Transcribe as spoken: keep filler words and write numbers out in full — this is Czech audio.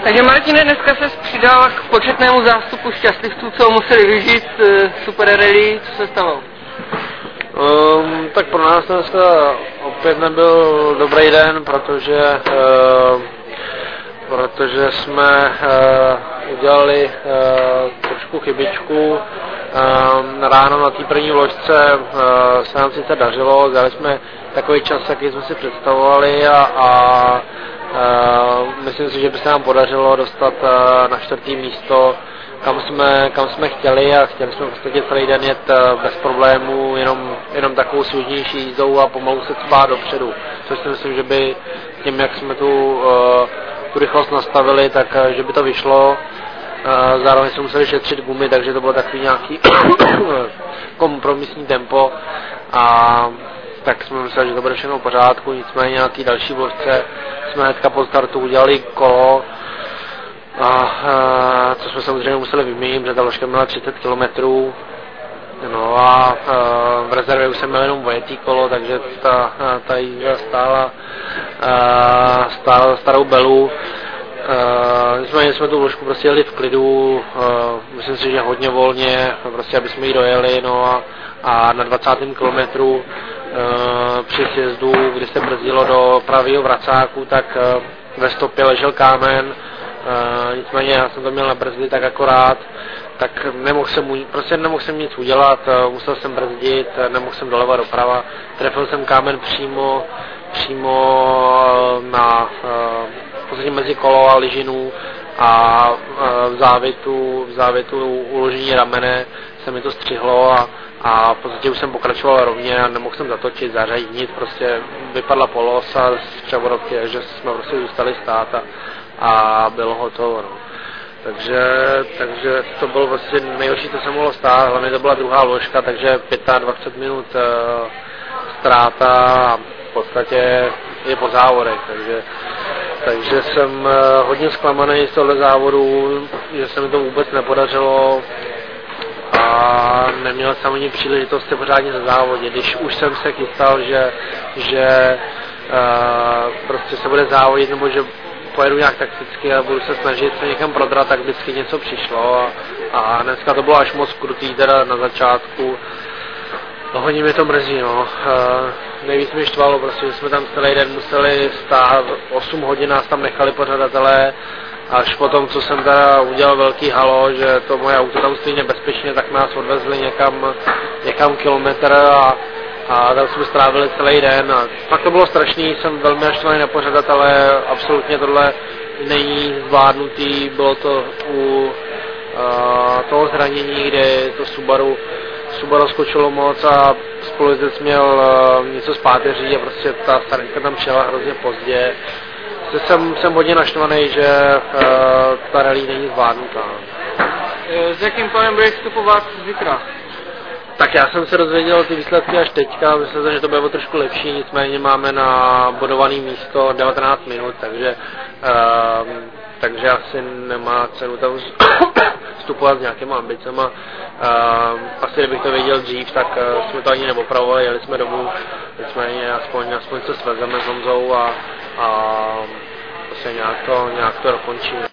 Takže Martine, dneska se přidal k početnému zástupu šťastlivců, co museli vyžít Super Rally. Co se stalo? Um, tak pro nás dneska opět nebyl dobrý den, protože, uh, protože jsme uh, udělali uh, trošku chybičku. Um, ráno na té první vložce uh, se nám sice dařilo, dali jsme takový čas, jaký jsme si představovali a, a uh, myslím si, že by se nám podařilo dostat uh, na čtvrtý místo, kam jsme, kam jsme chtěli, a chtěli jsme v podstatě celý den jet bez problémů, jenom, jenom takovou svěžnější jízdou a pomalu se cpát dopředu, což si myslím, že by tím, jak jsme tu, uh, tu rychlost nastavili, tak uh, že by to vyšlo. Uh, zároveň jsme museli šetřit gumy, takže to bylo takový nějaký kompromisní tempo, a tak jsme mysleli, že to bude všechno v pořádku. Nicméně na té další vložce jsme hnedka po startu udělali kolo, a, a co jsme samozřejmě museli vyměnit, protože ta ložka měla třicet kilometrů. No a, a v rezervě už jsem měl jenom vojetý kolo, takže ta, ta jízda stála, a, stála starou belu. Uh, nicméně jsme tu vložku prostě jeli v klidu, uh, myslím si, že hodně volně, prostě aby jsme ji dojeli, no a, a na dvacátém kilometru uh, při sjezdu, kdy se brzdilo do pravého vracáku, tak uh, ve stopě ležel kámen, uh, nicméně já jsem to měl na brzdy tak akorát, tak nemohl jsem, prostě nemohl jsem nic udělat, uh, musel jsem brzdit, nemohl jsem doleva doprava, trefil jsem kámen přímo, přímo na uh, mezi kolo a lyžinu, a v závětu, v závětu uložení ramene se mi to střihlo, a, a v podstatě už jsem pokračoval rovně a nemohl jsem zatočit, zařadit nic, prostě vypadla polosa z převodovky, že jsme prostě zůstali stát a, a bylo hotovo. No. Takže, takže to bylo vlastně nejhorší, co se mohlo stát, hlavně to byla druhá ložka, takže dvacet pět minut uh, ztráta a v podstatě je po závodech, takže Takže jsem hodně zklamaný z tohle závodu, že se mi to vůbec nepodařilo a neměl jsem ani příležitost se pořádně za závodě. Když už jsem se chystal, že, že uh, prostě se bude závodit, nebo že pojedu nějak takticky a budu se snažit se někam prodrat, tak vždycky něco přišlo, a, a dneska to bylo až moc krutý teda na začátku. No, hodně mě to mrzí, no. Uh, nejvíc mi štvalo, prostě, že jsme tam celý den museli stát, osm hodin nás tam nechali pořadatelé, až potom, co jsem teda udělal velký halo, že to moje auto tam stojí nebezpečně, tak nás odvezli někam, někam kilometr, a, a tam jsme strávili celý den. A fakt to bylo strašný, jsem velmi naštvaný na pořadatele, absolutně tohle není zvládnutý, bylo to u uh, toho zranění, kde to Subaru Subaru skočilo moc a spolujezdec měl uh, něco z páteří a prostě ta starinka tam přijela hrozně pozdě. Jsem, jsem hodně naštvaný, že uh, ta rally není zvládnutá. S jakým plánem budeš vstupovat zítra? Tak já jsem se dozvěděl ty výsledky až teďka, myslím, že to bude trošku lepší, nicméně máme na bodované místo devatenáct minut, takže, uh, takže asi nemá cenu tam vstupovat s nějakýma ambicema. Uh, asi kdybych to věděl dřív, tak uh, jsme to ani neopravovali, jeli jsme domů, nicméně aspoň, aspoň se svezeme s Honzou a, a prostě nějak to, nějak to dokončíme.